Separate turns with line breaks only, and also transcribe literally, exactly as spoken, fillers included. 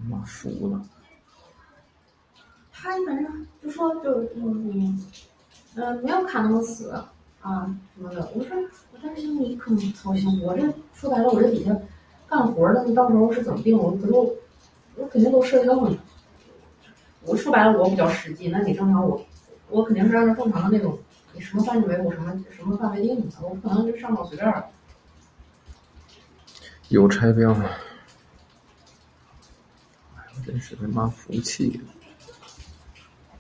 妈服了。
他反正就说就嗯嗯没有看那么死啊什么的。我说我但是你可不操心，我这说白了我这底下干活的，你到时候是怎么定，我可都我肯定都涉及到你。我说白了我比较实际，那你正常我我肯定是按照正常的那种，你什么范围维护什么什么范围定的，我不可能就上报随便。
邮差标，哎，我真是他妈服气了。